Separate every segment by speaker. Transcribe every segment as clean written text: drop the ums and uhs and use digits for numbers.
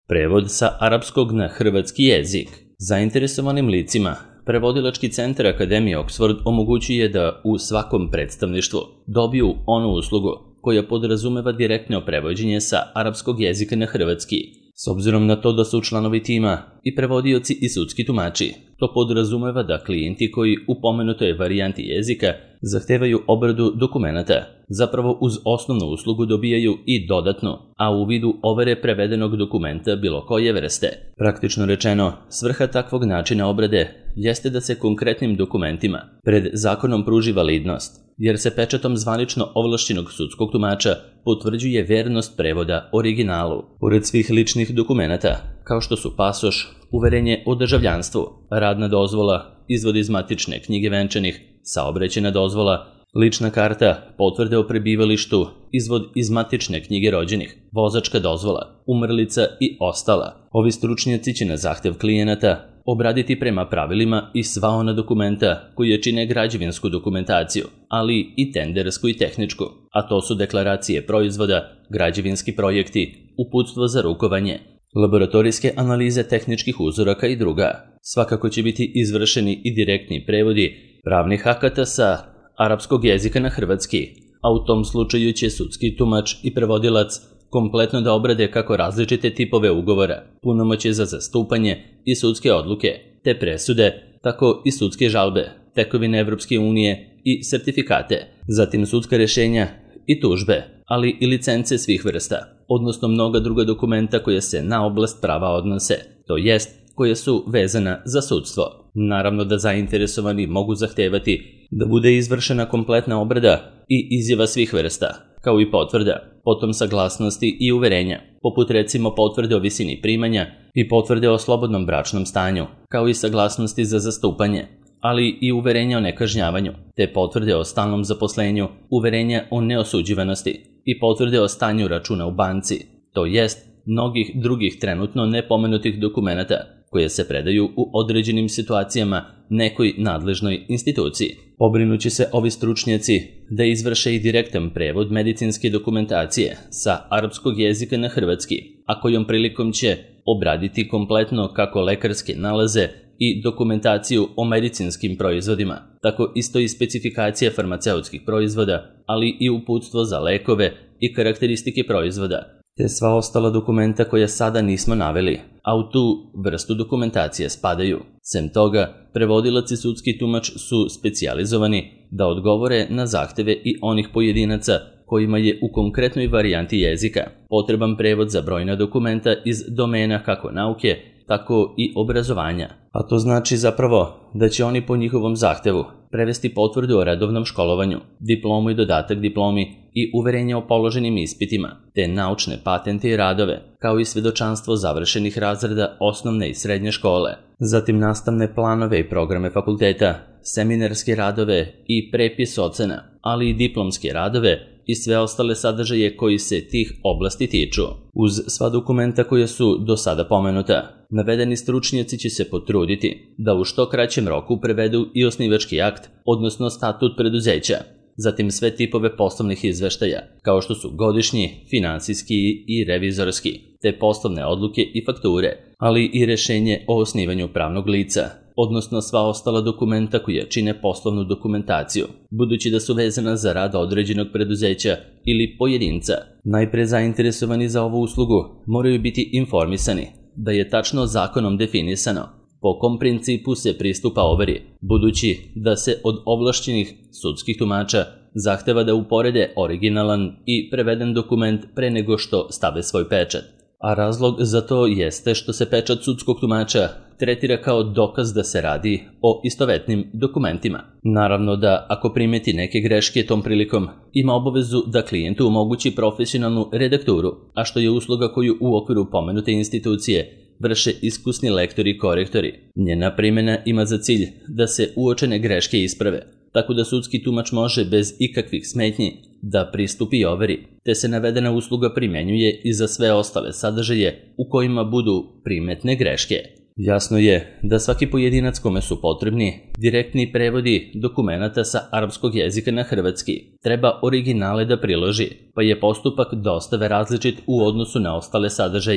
Speaker 1: Prevod sa arapskog na hrvatski jezik. Zainteresovanim licima Prevodilački centar Akademije Oxford omogućuje da u svakom predstavništvu dobiju onu uslugu koja podrazumeva direktno prevođenje sa arapskog jezika na hrvatski. S obzirom na to da su članovi tima i prevodioci i sudski tumači, to podrazumeva da klijenti koji u pomenutoj varijanti jezika zahtevaju obradu dokumenata, zapravo uz osnovnu uslugu dobijaju i dodatnu, a u vidu overe prevedenog dokumenta bilo koje vrste. Praktično rečeno, svrha takvog načina obrade jeste da se konkretnim dokumentima pred zakonom pruži validnost, jer se pečatom zvanično ovlašćenog sudskog tumača potvrđuje vernost prevoda originalu. Pored svih ličnih dokumenata, kao što su pasoš, uverenje o državljanstvu, radna dozvola, izvod iz matične knjige venčanih, saobraćajna dozvola, lična karta, potvrde o prebivalištu, izvod iz matične knjige rođenih, vozačka dozvola, umrlica i ostala. Ovi stručnjaci će na zahtev klijenata obraditi prema pravilima i sva ona dokumenta koje čine građevinsku dokumentaciju, ali i tendersku i tehničku, a to su deklaracije proizvoda, građevinski projekti, uputstvo za rukovanje, laboratorijske analize tehničkih uzoraka i druga. Svakako će biti izvršeni i direktni prevodi pravnih akata sa arapskog jezika na hrvatski, a u tom slučaju će sudski tumač i prevodilac kompletno da obrade kako različite tipove ugovora, punomoćje za zastupanje i sudske odluke, te presude, tako i sudske žalbe, tekovine Evropske unije i sertifikate, zatim sudska rješenja i tužbe, ali i licence svih vrsta, odnosno mnoga druga dokumenta koja se na oblast prava odnose, to jest koje su vezana za sudstvo. Naravno da zainteresovani mogu zahtevati da bude izvršena kompletna obrada i izjava svih vrsta, kao i potvrda, potom saglasnosti i uverenja, poput recimo potvrde o visini primanja i potvrde o slobodnom bračnom stanju, kao i saglasnosti za zastupanje, ali i uverenja o nekažnjavanju, te potvrde o stalnom zaposlenju, uverenja o neosuđivanosti i potvrde o stanju računa u banci, to jest mnogih drugih trenutno nepomenutih dokumenata koje se predaju u određenim situacijama nekoj nadležnoj instituciji. Pobrinuće se ovi stručnjaci da izvrše i direktan prevod medicinske dokumentacije sa arapskog jezika na hrvatski, a kojom prilikom će obraditi kompletno kako lekarske nalaze i dokumentaciju o medicinskim proizvodima, tako isto i specifikacije farmaceutskih proizvoda, ali i uputstvo za lekove i karakteristike proizvoda, te sva ostala dokumenta koja sada nismo naveli, a u tu vrstu dokumentacije spadaju. Sem toga, prevodilac i sudski tumač su specijalizovani da odgovore na zahteve i onih pojedinaca kojima je u konkretnoj varijanti jezika potreban prevod za brojna dokumenta iz domena kako nauke, tako i obrazovanja. A to znači zapravo da će oni po njihovom zahtevu prevesti potvrdu o redovnom školovanju, diplomu i dodatak diplomi i uverenje o položenim ispitima, te naučne patente i radove, kao i svedočanstvo završenih razreda osnovne i srednje škole, zatim nastavne planove i programe fakulteta, seminarske radove i prepis ocena, ali i diplomske radove i sve ostale sadržaje koji se tih oblasti tiču. Uz sva dokumenta koja su do sada pomenuta, navedeni stručnjaci će se potruditi da u što kraćem roku prevedu i osnivački akt, odnosno statut preduzeća, zatim sve tipove poslovnih izveštaja, kao što su godišnji, finansijski i revizorski, te poslovne odluke i fakture, ali i rješenje o osnivanju pravnog lica, odnosno sva ostala dokumenta koja čine poslovnu dokumentaciju, budući da su vezana za rad određenog preduzeća ili pojedinca. Najpre zainteresovani za ovu uslugu moraju biti informisani da je tačno zakonom definisano po kom principu se pristupa overi, budući da se od ovlašćenih sudskih tumača zahteva da uporede originalan i preveden dokument pre nego što stave svoj pečat. A razlog za to jeste što se pečat sudskog tumača tretira kao dokaz da se radi o istovetnim dokumentima. Naravno da ako primeti neke greške tom prilikom, ima obavezu da klijentu omogući profesionalnu redakturu, a što je usluga koju u okviru pomenute institucije vrše iskusni lektori i korektori. Njena primjena ima za cilj da se uočene greške isprave, tako da sudski tumač može bez ikakvih smetnji da pristupi overi, te se navedena usluga primjenjuje i za sve ostale sadržaje u kojima budu primetne greške. Jasno je da svaki pojedinac kome su potrebni direktni prevodi dokumenata sa arapskog jezika na hrvatski treba originale da priloži, pa je postupak dostave različit u odnosu na ostale sadržaje.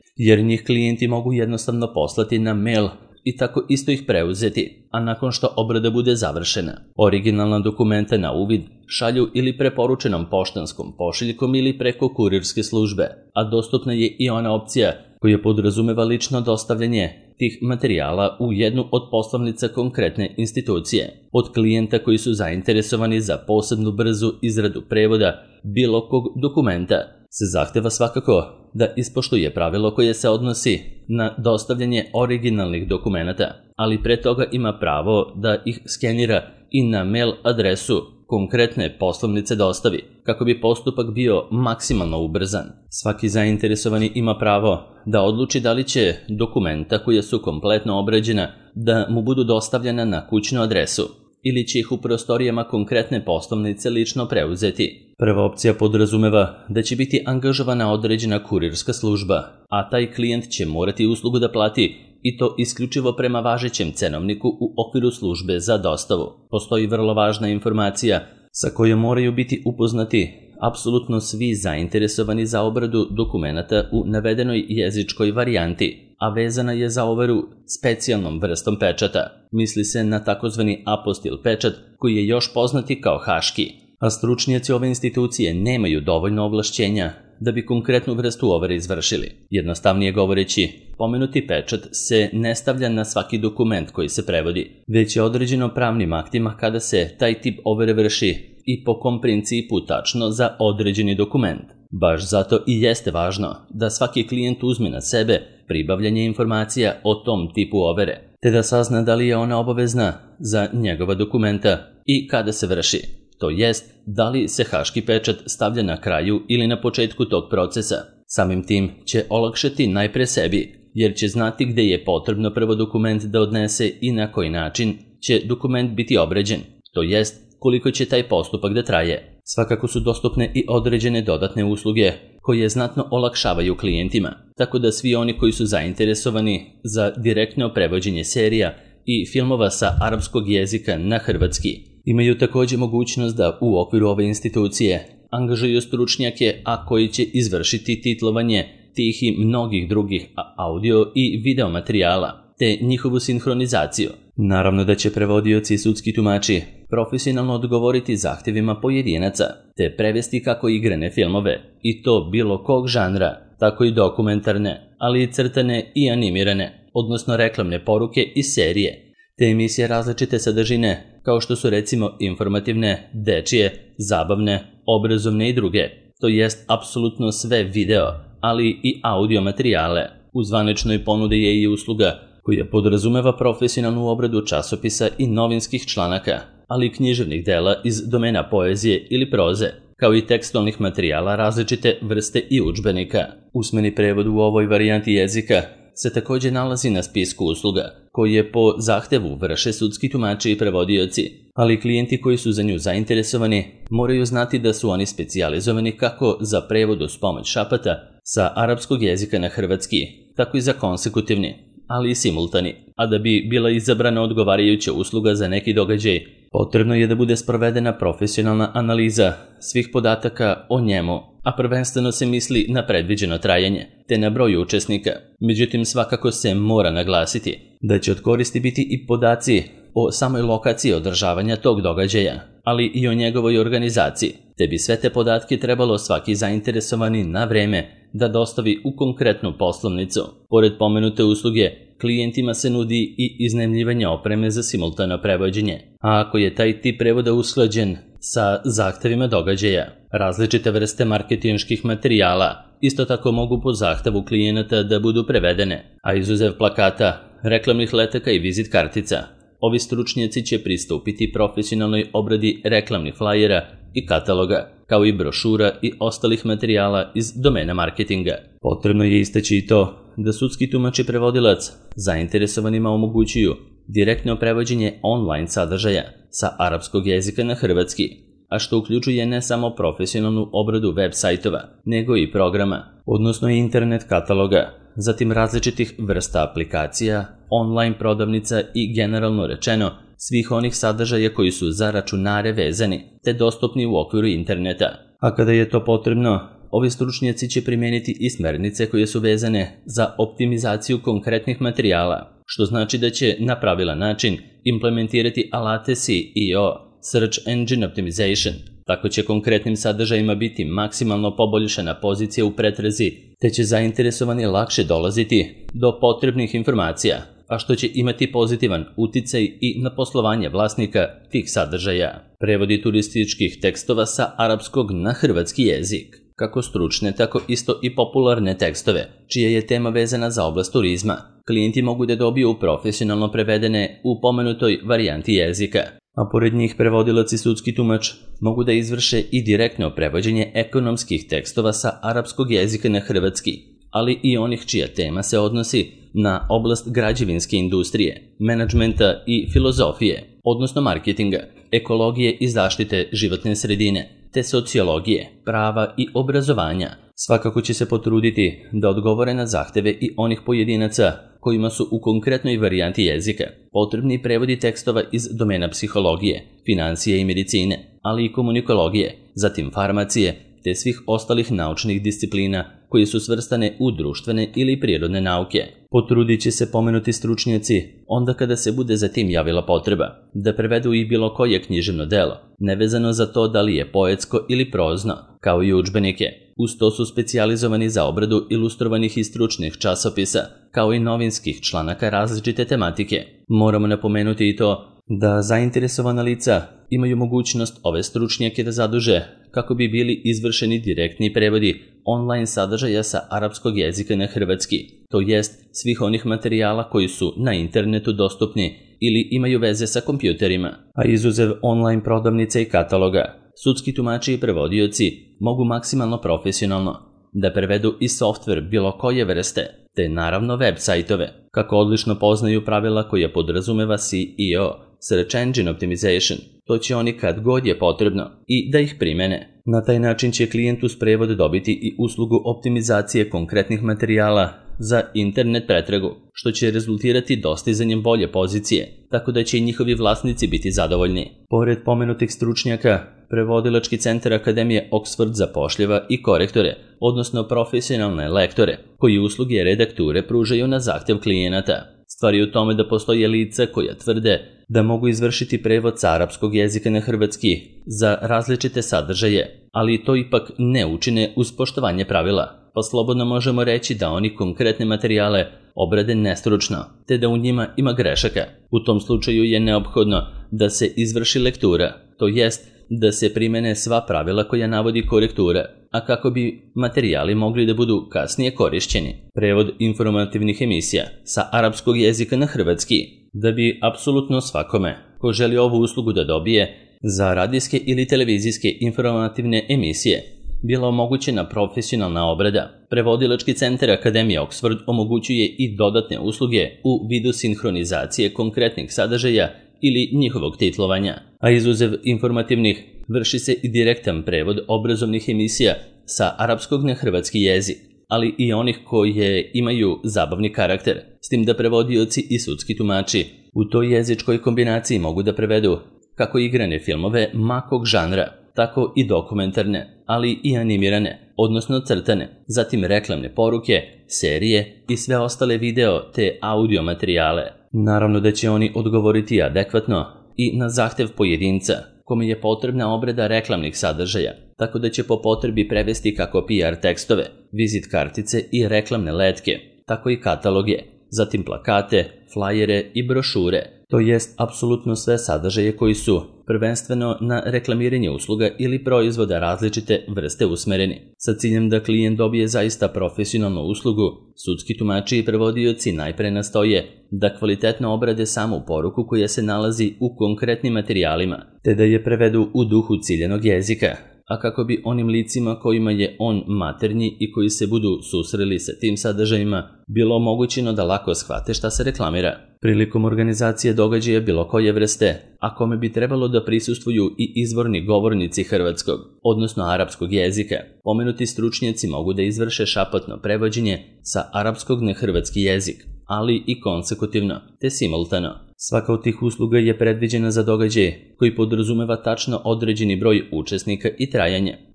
Speaker 1: jer njih klijenti mogu jednostavno poslati na mail i tako isto ih preuzeti, a nakon što obrada bude završena, originalna dokumenta na uvid šalju ili preporučenom poštanskom pošiljkom ili preko kurirske službe, a dostupna je i ona opcija koja podrazumeva lično dostavljanje tih materijala u jednu od poslovnica konkretne institucije. Od klijenta koji su zainteresovani za posebnu brzu izradu prevoda bilo kog dokumenta se zahteva svakako da ispoštuje pravilo koje se odnosi na dostavljanje originalnih dokumenata, ali pre toga ima pravo da ih skenira i na mail adresu konkretne poslovnice dostavi, kako bi postupak bio maksimalno ubrzan. Svaki zainteresovani ima pravo da odluči da li će dokumenta koja su kompletno obrađena da mu budu dostavljena na kućnu adresu ili će ih u prostorijama konkretne poslovnice lično preuzeti. Prva opcija podrazumeva da će biti angažovana određena kurirska služba, a taj klijent će morati uslugu da plati i to isključivo prema važećem cenovniku u okviru službe za dostavu. Postoji vrlo važna informacija sa kojom moraju biti upoznati apsolutno svi zainteresovani za obradu dokumenata u navedenoj jezičkoj varijanti, a vezana je za overu specijalnom vrstom pečata. Misli se na takozvani apostil pečat koji je još poznati kao haški, a stručnjaci ove institucije nemaju dovoljno ovlašćenja da bi konkretnu vrstu overe izvršili. Jednostavnije govoreći, pomenuti pečat se ne stavlja na svaki dokument koji se prevodi, već je određeno pravnim aktima kada se taj tip overe vrši i po kom principu tačno za određeni dokument. Baš zato i jeste važno da svaki klijent uzme na sebe pribavljanje informacija o tom tipu overe, te da sazna da li je ona obavezna za njegova dokumenta i kada se vrši. To jest, da li se haški pečat stavlja na kraju ili na početku tog procesa. Samim tim će olakšati najpre sebi, jer će znati gde je potrebno prvo dokument da odnese i na koji način će dokument biti obrađen, to jest koliko će taj postupak da traje. Svakako su dostupne i određene dodatne usluge koje znatno olakšavaju klijentima, tako da svi oni koji su zainteresovani za direktno prevođenje serija i filmova sa arapskog jezika na hrvatski imaju također mogućnost da u okviru ove institucije angažuju stručnjake, a koji će izvršiti titlovanje tih i mnogih drugih audio i video materijala, te njihovu sinhronizaciju. Naravno da će prevodioci i sudski tumači profesionalno odgovoriti zahtjevima pojedinaca, te prevesti kako igrane filmove, i to bilo kog žanra, tako i dokumentarne, ali i crtane i animirane, odnosno reklamne poruke i serije, te emisije različite sadržine, kao što su recimo informativne, dečije, zabavne, obrazovne i druge, to jest apsolutno sve video, ali i audio materijale. U zvaničnoj ponudi je i usluga koja podrazumeva profesionalnu obradu časopisa i novinskih članaka, ali i književnih dela iz domena poezije ili proze, kao i tekstualnih materijala različite vrste i udžbenika. Usmeni prevod u ovoj varijanti jezika se također nalazi na spisku usluga, koje po zahtevu vrše sudski tumači i prevodioci, ali klijenti koji su za nju zainteresovani moraju znati da su oni specijalizovani kako za prevod uz pomoć šapata sa arapskog jezika na hrvatski, tako i za konsekutivni, ali i simultani. A da bi bila izabrana odgovarajuća usluga za neki događaj, potrebno je da bude sprovedena profesionalna analiza svih podataka o njemu, a prvenstveno se misli na predviđeno trajanje, te na broj učesnika. Međutim, svakako se mora naglasiti da će od koristi biti i podaci o samoj lokaciji održavanja tog događaja, ali i o njegovoj organizaciji, te bi sve te podatke trebalo svaki zainteresovani na vreme da dostavi u konkretnu poslovnicu. Pored pomenute usluge, klijentima se nudi i iznajmljivanje opreme za simultano prevođenje, a ako je taj tip prevoda usklađen sa zahtevima događaja, različite vrste marketinških materijala isto tako mogu po zahtevu klijenata da budu prevedene, a izuzev plakata, reklamnih letaka i vizit kartica, ovi stručnjaci će pristupiti profesionalnoj obradi reklamnih flajera i kataloga, kao i brošura i ostalih materijala iz domena marketinga. Potrebno je istaći i to da sudski tumač i prevodilac zainteresovanima omogućuju direktno prevođenje online sadržaja sa arapskog jezika na hrvatski, a što uključuje ne samo profesionalnu obradu web sajtova, nego i programa, odnosno internet kataloga, zatim različitih vrsta aplikacija, online prodavnica i generalno rečeno svih onih sadržaja koji su za računare vezani, te dostupni u okviru interneta. A kada je to potrebno, ovi stručnjaci će primijeniti i smernice koje su vezane za optimizaciju konkretnih materijala, što znači da će na pravilan način implementirati alate SEO, Search Engine Optimization. Tako će konkretnim sadržajima biti maksimalno poboljšana pozicija u pretrazi, te će zainteresovani lakše dolaziti do potrebnih informacija, a što će imati pozitivan uticaj i na poslovanje vlasnika tih sadržaja. Prevodi turističkih tekstova sa arapskog na hrvatski jezik, kako stručne, tako isto i popularne tekstove, čija je tema vezana za oblast turizma. Klijenti mogu da dobiju profesionalno prevedene u pomenutoj varijanti jezika, a pored njih prevodilac i sudski tumač mogu da izvrše i direktno prevođenje ekonomskih tekstova sa arapskog jezika na hrvatski, ali i onih čija tema se odnosi na oblast građevinske industrije, menadžmenta i filozofije, odnosno marketinga, ekologije i zaštite životne sredine, te sociologije, prava i obrazovanja. Svakako će se potruditi da odgovore na zahteve i onih pojedinaca kojima su u konkretnoj varijanti jezika potrebni prevodi tekstova iz domena psihologije, financije i medicine, ali i komunikologije, zatim farmacije, te svih ostalih naučnih disciplina koje su svrstane u društvene ili prirodne nauke. Potrudit će se pomenuti stručnjaci onda kada se bude za tim javila potreba da prevedu i bilo koje književno delo, nevezano za to da li je poetsko ili prozno, kao i udžbenike. Uz to su specijalizovani za obradu ilustrovanih i stručnih časopisa, kao i novinskih članaka različite tematike. Moramo napomenuti i to da zainteresovana lica imaju mogućnost ove stručnjake da zaduže kako bi bili izvršeni direktni prevodi online sadržaja sa arapskog jezika na hrvatski, to jest svih onih materijala koji su na internetu dostupni ili imaju veze sa kompjuterima, a izuzev online prodavnice i kataloga. Sudski tumači i prevodioci mogu maksimalno profesionalno da prevedu i softver bilo koje vrste, te naravno web sajtove, kako odlično poznaju pravila koja podrazumeva SEO, Search Engine Optimization. To će oni kad god je potrebno i da ih primene. Na taj način će klijent uz prevod dobiti i uslugu optimizacije konkretnih materijala za internet pretragu, što će rezultirati dostizanjem bolje pozicije, tako da će i njihovi vlasnici biti zadovoljni. Pored pomenutih stručnjaka, prevodilački centar Akademije Oxford zapošljava i korektore, odnosno profesionalne lektore, koji usluge redakture pružaju na zahtev klijenata. Stvar je u tome da postoje lica koja tvrde da mogu izvršiti prevod sa arapskog jezika na hrvatski za različite sadržaje, ali to ipak ne učine uz poštovanje pravila, pa slobodno možemo reći da oni konkretne materijale obrade nestručno, te da u njima ima grešaka. U tom slučaju je neophodno da se izvrši lektura, to jest da se primene sva pravila koja navodi korektura, a kako bi materijali mogli da budu kasnije korišćeni. Prevod informativnih emisija sa arapskog jezika na hrvatski, da bi apsolutno svakome ko želi ovu uslugu da dobije za radijske ili televizijske informativne emisije bila omogućena profesionalna obrada. Prevodilački centar Akademije Oxford omogućuje i dodatne usluge u vidu sinhronizacije konkretnih sadržaja ili njihovog titlovanja, a izuzev informativnih vrši se i direktan prevod obrazovnih emisija sa arapskog na hrvatski jezik, ali i onih koje imaju zabavni karakter, s tim da prevodioci i sudski tumači u toj jezičkoj kombinaciji mogu da prevedu kako igrane filmove makog žanra, tako i dokumentarne, ali i animirane, odnosno crtane, zatim reklamne poruke, serije i sve ostale video te audio materijale. Naravno da će oni odgovoriti adekvatno i na zahtev pojedinca, kome je potrebna obrada reklamnih sadržaja, tako da će po potrebi prevesti kako PR tekstove, vizit kartice i reklamne letke, tako i kataloge, zatim plakate, flajere i brošure, to jest apsolutno sve sadržaje koji su prvenstveno na reklamiranje usluga ili proizvoda različite vrste usmereni. Sa ciljem da klijent dobije zaista profesionalnu uslugu, sudski tumači i prevodioci najpre nastoje da kvalitetno obrade samu poruku koja se nalazi u konkretnim materijalima, te da je prevedu u duhu ciljanog jezika, a kako bi onim licima kojima je on maternji i koji se budu susreli sa tim sadržajima bilo omogućeno da lako shvate šta se reklamira. Prilikom organizacije događaja bilo koje vrste, a kome bi trebalo da prisustvuju i izvorni govornici hrvatskog, odnosno arapskog jezika, pomenuti stručnjaci mogu da izvrše šapatno prevođenje sa arapskog na hrvatski jezik, ali i konsekutivno, te simultano. Svaka od tih usluga je predviđena za događaje koji podrazumeva tačno određeni broj učesnika i trajanje.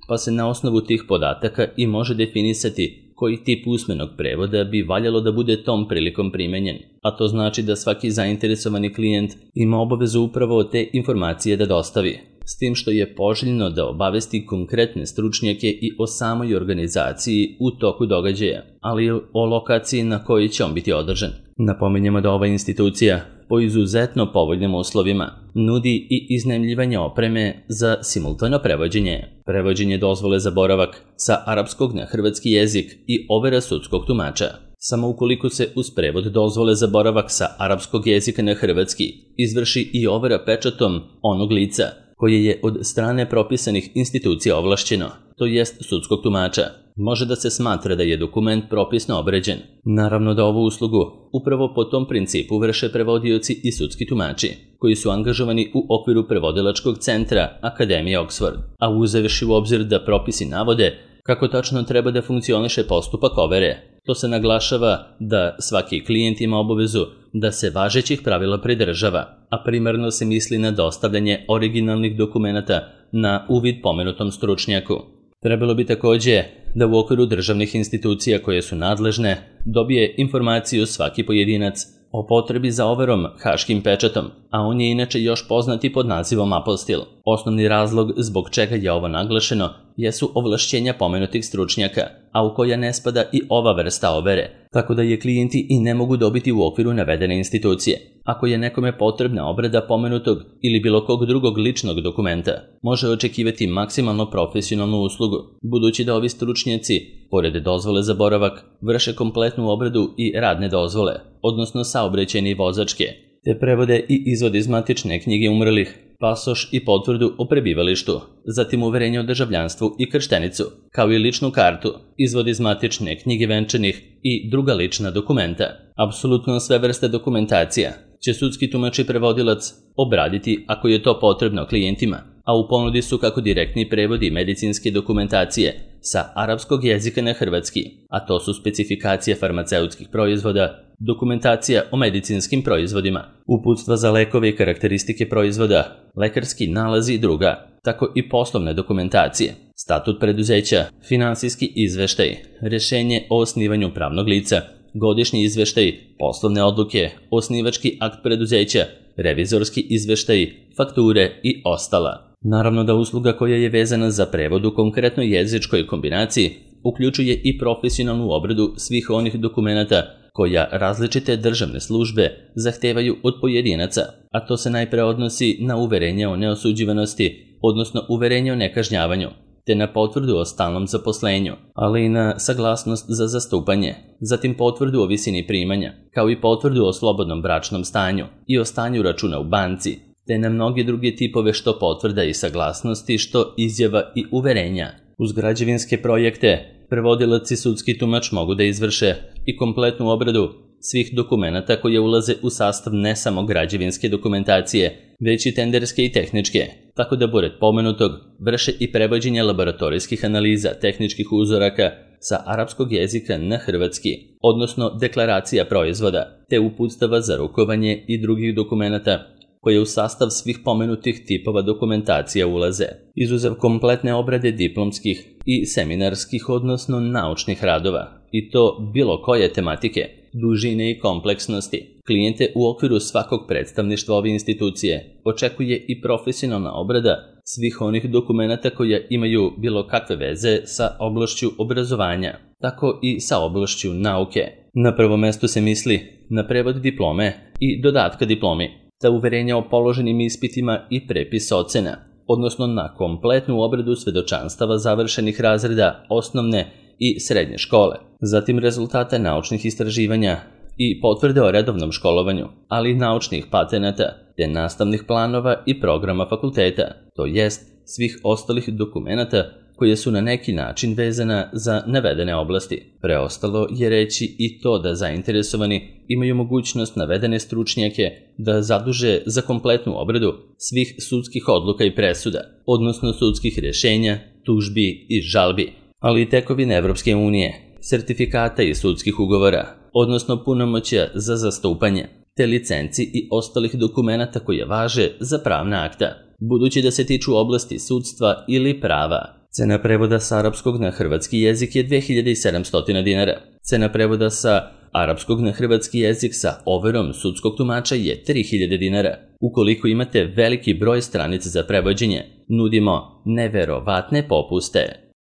Speaker 1: pa se na osnovu tih podataka i može definisati koji tip usmenog prevoda bi valjalo da bude tom prilikom primenjen, a to znači da svaki zainteresovani klijent ima obavezu upravo te informacije da dostavi, s tim što je poželjno da obavesti konkretne stručnjake i o samoj organizaciji u toku događaja, ali i o lokaciji na kojoj će on biti održan. Napominjemo da ova institucija po izuzetno povoljnim uslovima nudi i iznajmljivanje opreme za simultano prevođenje dozvole za boravak sa arapskog na hrvatski jezik i overa sudskog tumača. Samo ukoliko se uz prevod dozvole za boravak sa arapskog jezika na hrvatski izvrši i overa pečatom onog lica koje je od strane propisanih institucija ovlašćeno, to jest sudskog tumača, može da se smatra da je dokument propisno obređen. Naravno da ovu uslugu upravo po tom principu vrše prevodioci i sudski tumači, koji su angažovani u okviru prevodilačkog centra Akademije Oxford, a uzevši u obzir da propisi navode kako tačno treba da funkcioniše postupak overe. To se naglašava da svaki klijent ima obavezu da se važećih pravila pridržava, a primarno se misli na dostavljanje originalnih dokumenata na uvid pomenutom stručnjaku. Trebalo bi takođe da u okviru državnih institucija koje su nadležne dobije informaciju svaki pojedinac o potrebi za overom haškim pečatom, a on je inače još poznat i pod nazivom apostil. Osnovni razlog zbog čega je ovo naglašeno jesu ovlašćenja pomenutih stručnjaka, a u koja ne spada i ova vrsta overe, tako da je klijenti i ne mogu dobiti u okviru navedene institucije. Ako je nekome potrebna obrada pomenutog ili bilo kog drugog ličnog dokumenta, može očekivati maksimalno profesionalnu uslugu, budući da ovi stručnjaci, pored dozvole za boravak, vrše kompletnu obradu i radne dozvole, odnosno saobraćajne i vozačke, te prevode i izvod iz matične knjige umrlih, pasoš i potvrdu o prebivalištu, zatim uverenje o državljanstvu i krštenicu, kao i ličnu kartu, izvod iz matične knjige venčanih i druga lična dokumenta. Apsolutno sve vrste dokumentacija će sudski tumač i prevodilac obraditi ako je to potrebno klijentima, a u ponudi su kako direktni prevodi medicinske dokumentacije sa arapskog jezika na hrvatski, a to su specifikacije farmaceutskih proizvoda, dokumentacija o medicinskim proizvodima, uputstva za lekove i karakteristike proizvoda, lekarski nalazi i druga, tako i poslovne dokumentacije, statut preduzeća, finansijski izveštaj, rešenje o osnivanju pravnog lica, godišnji izveštaj, poslovne odluke, osnivački akt preduzeća, revizorski izveštaj, fakture i ostala. Naravno da usluga koja je vezana za prevod u konkretnoj jezičkoj kombinaciji uključuje i profesionalnu obradu svih onih dokumenata koja različite državne službe zahtevaju od pojedinaca, a to se najpre odnosi na uverenje o neosuđivanosti, odnosno uverenje o nekažnjavanju, te na potvrdu o stalnom zaposlenju, ali i na saglasnost za zastupanje, zatim potvrdu o visini primanja, kao i potvrdu o slobodnom bračnom stanju i o stanju računa u banci, te na mnoge druge tipove što potvrda i saglasnosti, što izjava i uverenja. Uz građevinske projekte, prevodilac i sudski tumač mogu da izvrše i kompletnu obradu svih dokumenata koje ulaze u sastav ne samo građevinske dokumentacije, već i tenderske i tehničke, tako da pored pomenutog vrše i prevođenje laboratorijskih analiza tehničkih uzoraka sa arapskog jezika na hrvatski, odnosno deklaracija proizvoda, te uputstava za rukovanje i drugih dokumenata koje u sastav svih pomenutih tipova dokumentacija ulaze, izuzev kompletne obrade diplomskih i seminarskih, odnosno naučnih radova, i to bilo koje tematike, dužine i kompleksnosti. Klijente u okviru svakog predstavništva ove institucije očekuje i profesionalna obrada svih onih dokumenata koje imaju bilo kakve veze sa oblašću obrazovanja, tako i sa oblašću nauke. Na prvo mesto se misli na prevod diplome i dodatka diplomi, ta uverenja o položenim ispitima i prepis ocena, odnosno na kompletnu obradu svedočanstava završenih razreda osnovne i srednje škole, zatim rezultate naučnih istraživanja i potvrde o redovnom školovanju, ali i naučnih patenata, te nastavnih planova i programa fakulteta, to jest svih ostalih dokumenata koje su na neki način vezana za navedene oblasti. Preostalo je reći i to da zainteresovani imaju mogućnost navedene stručnjake da zaduže za kompletnu obradu svih sudskih odluka i presuda, odnosno sudskih rješenja, tužbi i žalbi, ali i tekovine Evropske unije, sertifikata i sudskih ugovora, odnosno punomoćja za zastupanje, te licenci i ostalih dokumenata koje važe za pravna akta, budući da se tiču oblasti sudstva ili prava. Cena prevoda sa arapskog na hrvatski jezik je 2700 dinara. Cena prevoda sa arapskog na hrvatski jezik sa overom sudskog tumača je 3000 dinara. Ukoliko imate veliki broj stranica za prevođenje, nudimo neverovatne popuste.